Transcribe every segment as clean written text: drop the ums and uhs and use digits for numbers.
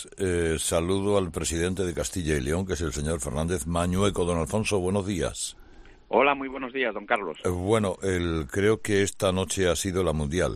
Saludo al presidente de Castilla y León, que es el señor Fernández Mañueco. Don Alfonso, buenos días. Hola, muy buenos días, don Carlos. Creo que esta noche ha sido la mundial,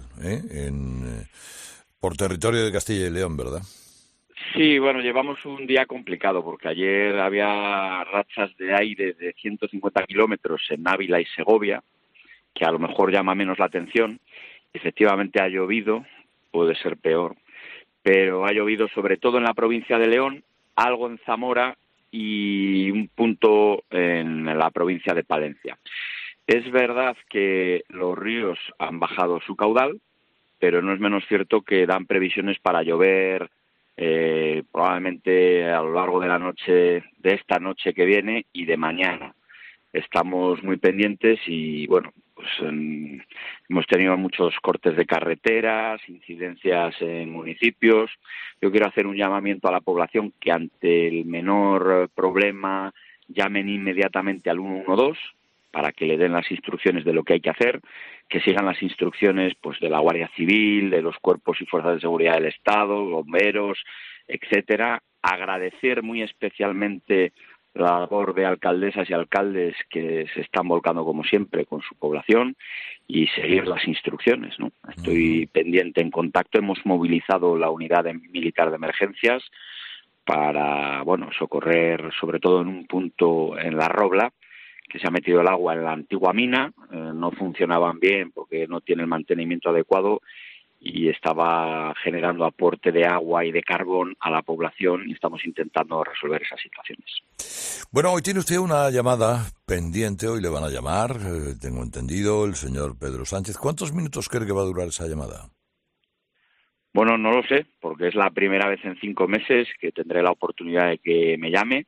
por territorio de Castilla y León, ¿verdad? Sí, bueno, llevamos un día complicado porque ayer había rachas de aire de 150 kilómetros en Ávila y Segovia, que a lo mejor llama menos la atención. Efectivamente ha llovido, puede ser peor, pero ha llovido sobre todo en la provincia de León, algo en Zamora y un punto en la provincia de Palencia. Es verdad que los ríos han bajado su caudal, pero no es menos cierto que dan previsiones para llover probablemente a lo largo de la noche, de esta noche que viene y de mañana. Estamos muy pendientes y, bueno, pues hemos tenido muchos cortes de carreteras, incidencias en municipios. Yo quiero hacer un llamamiento a la población que ante el menor problema llamen inmediatamente al 112 para que le den las instrucciones de lo que hay que hacer, que sigan las instrucciones pues de la Guardia Civil, de los cuerpos y fuerzas de seguridad del Estado, bomberos, etcétera. Agradecer muy especialmente la labor de alcaldesas y alcaldes que se están volcando como siempre con su población y seguir las instrucciones, ¿no? Estoy pendiente, en contacto, hemos movilizado la unidad militar de emergencias para, bueno, socorrer sobre todo en un punto en La Robla, que se ha metido el agua en la antigua mina, no funcionaban bien porque no tiene el mantenimiento adecuado y estaba generando aporte de agua y de carbón a la población y estamos intentando resolver esas situaciones. Bueno, hoy tiene usted una llamada pendiente, hoy le van a llamar, tengo entendido, el señor Pedro Sánchez. ¿Cuántos minutos cree que va a durar esa llamada? Bueno, no lo sé, porque es la primera vez en 5 meses que tendré la oportunidad de que me llame.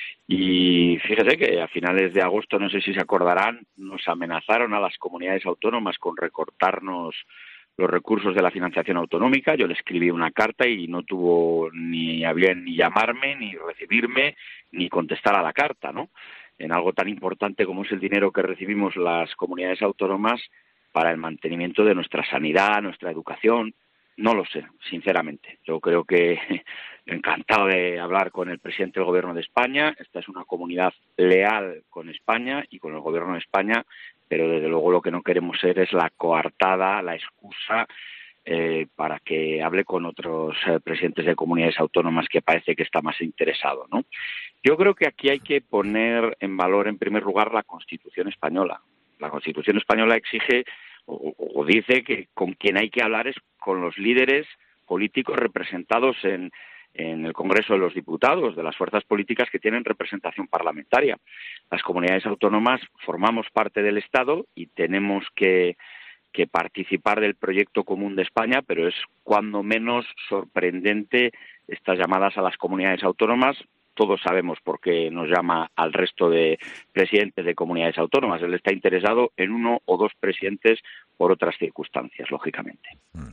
Y fíjese que a finales de agosto, no sé si se acordarán, nos amenazaron a las comunidades autónomas con recortarnos los recursos de la financiación autonómica. Yo le escribí una carta y no tuvo ni a bien ni llamarme, ni recibirme, ni contestar a la carta, ¿no? En algo tan importante como es el dinero que recibimos las comunidades autónomas para el mantenimiento de nuestra sanidad, nuestra educación. No lo sé, sinceramente. Yo creo que encantado de hablar con el presidente del Gobierno de España. Esta es una comunidad leal con España y con el Gobierno de España, pero desde luego lo que no queremos ser es la coartada, la excusa para que hable con otros presidentes de comunidades autónomas que parece que está más interesado, ¿no? Yo creo que aquí hay que poner en valor, en primer lugar, la Constitución española. La Constitución española exige o dice que con quien hay que hablar es con los líderes políticos representados en el Congreso de los Diputados, de las fuerzas políticas que tienen representación parlamentaria. Las comunidades autónomas formamos parte del Estado y tenemos que participar del proyecto común de España, pero es cuando menos sorprendente estas llamadas a las comunidades autónomas. Todos sabemos por qué nos llama al resto de presidentes de comunidades autónomas. Él está interesado en uno o dos presidentes por otras circunstancias, lógicamente.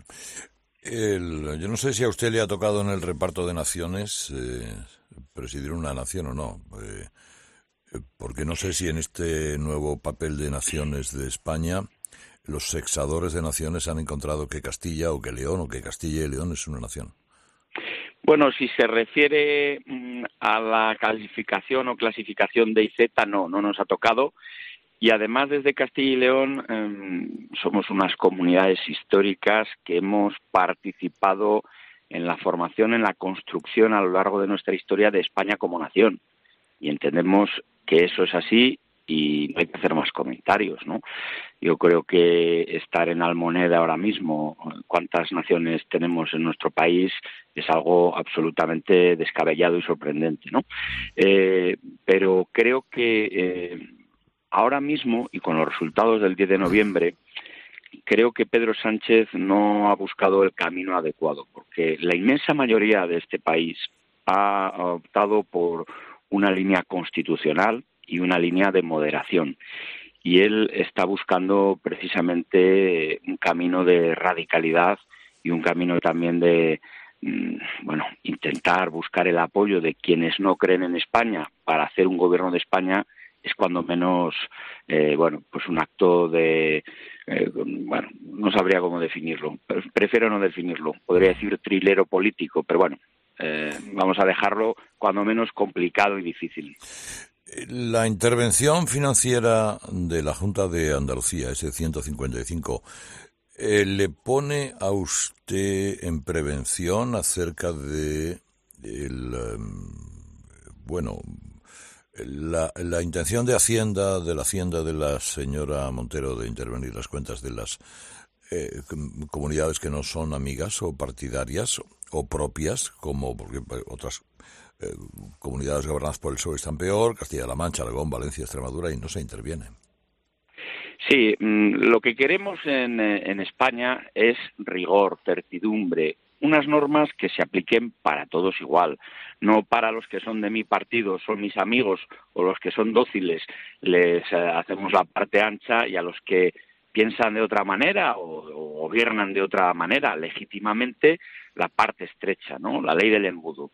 Yo no sé si a usted le ha tocado en el reparto de naciones presidir una nación o no, porque no sé si en este nuevo papel de naciones de España los sexadores de naciones han encontrado que Castilla o que León o que Castilla y León es una nación. Bueno, si se refiere a la calificación o clasificación de IZ, no nos ha tocado. Y además, desde Castilla y León somos unas comunidades históricas que hemos participado en la formación, en la construcción a lo largo de nuestra historia de España como nación. Y entendemos que eso es así y no hay que hacer más comentarios, ¿no? Yo creo que estar en Almoneda ahora mismo, cuántas naciones tenemos en nuestro país, es algo absolutamente descabellado y sorprendente, ¿no? Pero creo que ahora mismo, y con los resultados del 10 de noviembre, creo que Pedro Sánchez no ha buscado el camino adecuado, porque la inmensa mayoría de este país ha optado por una línea constitucional y una línea de moderación. Y él está buscando precisamente un camino de radicalidad y un camino también de, intentar buscar el apoyo de quienes no creen en España para hacer un gobierno de España. Es cuando menos, pues un acto de, no sabría cómo definirlo, prefiero no definirlo, podría decir trilero político, pero bueno, vamos a dejarlo cuando menos complicado y difícil. La intervención financiera de la Junta de Andalucía, ese 155, ¿le pone a usted en prevención acerca de la intención de la Hacienda de la señora Montero de intervenir las cuentas de las comunidades que no son amigas o partidarias o propias, como porque otras comunidades gobernadas por el PSOE están peor, Castilla-La Mancha, Aragón, Valencia, Extremadura, y no se interviene? Sí, lo que queremos en España es rigor, certidumbre, unas normas que se apliquen para todos igual, no para los que son de mi partido, son mis amigos, o los que son dóciles, les hacemos la parte ancha, y a los que piensan de otra manera o gobiernan de otra manera legítimamente, la parte estrecha, ¿no? La ley del embudo.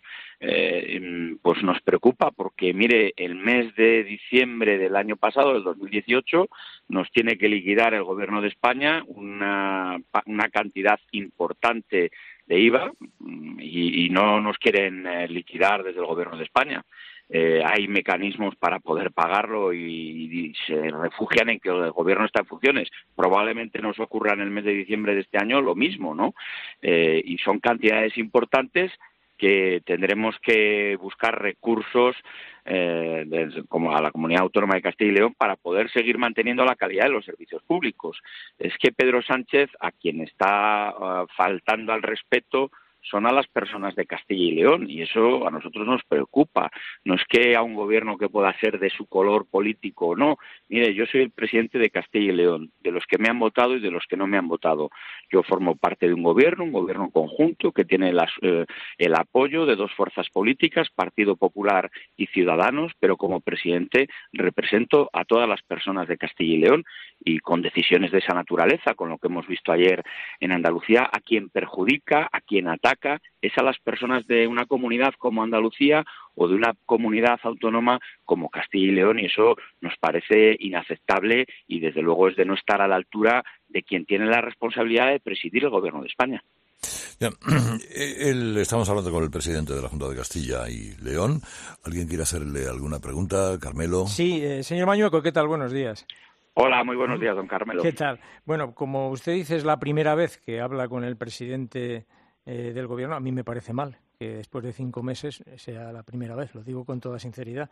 Pues nos preocupa porque, mire, el mes de diciembre del año pasado, del 2018, nos tiene que liquidar el Gobierno de España una cantidad importante de IVA y no nos quieren liquidar desde el Gobierno de España. Hay mecanismos para poder pagarlo y se refugian en que el gobierno está en funciones. Probablemente nos ocurra en el mes de diciembre de este año lo mismo, ¿no? Y son cantidades importantes que tendremos que buscar recursos como a la Comunidad Autónoma de Castilla y León para poder seguir manteniendo la calidad de los servicios públicos. Es que Pedro Sánchez, a quien está faltando al respeto, son a las personas de Castilla y León, y eso a nosotros nos preocupa. No es que a un gobierno que pueda ser de su color político o no. Mire, yo soy el presidente de Castilla y León, de los que me han votado y de los que no me han votado. Yo formo parte de un gobierno conjunto que tiene el apoyo de dos fuerzas políticas, Partido Popular y Ciudadanos, pero como presidente represento a todas las personas de Castilla y León, y con decisiones de esa naturaleza, con lo que hemos visto ayer en Andalucía, a quien perjudica, a quien ataca, es a las personas de una comunidad como Andalucía o de una comunidad autónoma como Castilla y León, y eso nos parece inaceptable y desde luego es de no estar a la altura de quien tiene la responsabilidad de presidir el Gobierno de España. Ya, estamos hablando con el presidente de la Junta de Castilla y León. ¿Alguien quiere hacerle alguna pregunta? Carmelo. Sí, señor Mañueco, ¿qué tal? Buenos días. Hola, muy buenos días, don Carmelo. ¿Qué tal? Bueno, como usted dice, es la primera vez que habla con el presidente del Gobierno. A mí me parece mal que después de 5 meses sea la primera vez, lo digo con toda sinceridad.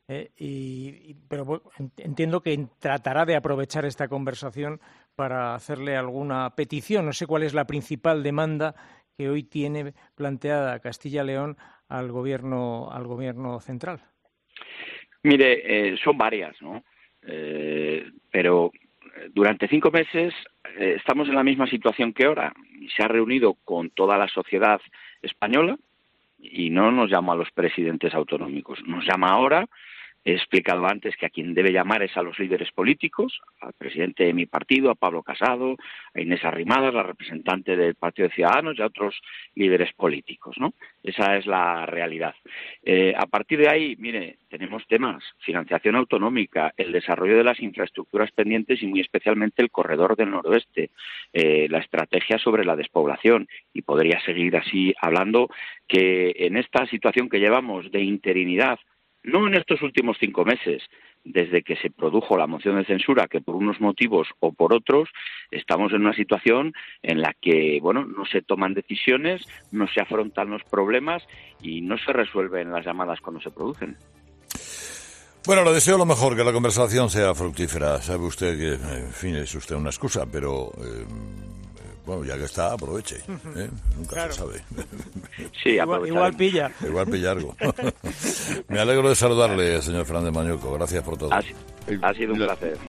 Pero bueno, entiendo que tratará de aprovechar esta conversación para hacerle alguna petición. No sé cuál es la principal demanda que hoy tiene planteada Castilla-León al Gobierno central. Mire, son varias, ¿no? Pero durante 5 meses estamos en la misma situación que ahora. Se ha reunido con toda la sociedad española y no nos llama a los presidentes autonómicos. Nos llama ahora. He explicado antes que a quien debe llamar es a los líderes políticos, al presidente de mi partido, a Pablo Casado, a Inés Arrimadas, la representante del Partido de Ciudadanos, y a otros líderes políticos, ¿no? Esa es la realidad. A partir de ahí, mire, tenemos temas, financiación autonómica, el desarrollo de las infraestructuras pendientes y muy especialmente el corredor del noroeste, la estrategia sobre la despoblación, y podría seguir así hablando que en esta situación que llevamos de interinidad, no en estos últimos 5 meses, desde que se produjo la moción de censura, que por unos motivos o por otros estamos en una situación en la que, bueno, no se toman decisiones, no se afrontan los problemas y no se resuelven las llamadas cuando se producen. Bueno, le deseo lo mejor, que la conversación sea fructífera. Sabe usted que, en fin, es usted una excusa, pero bueno, ya que está, aproveche. Nunca claro. Se sabe. Sí, igual pilla. Igual pilla algo. Me alegro de saludarle, señor Fernández Mañueco. Gracias por todo. Ha sido un placer.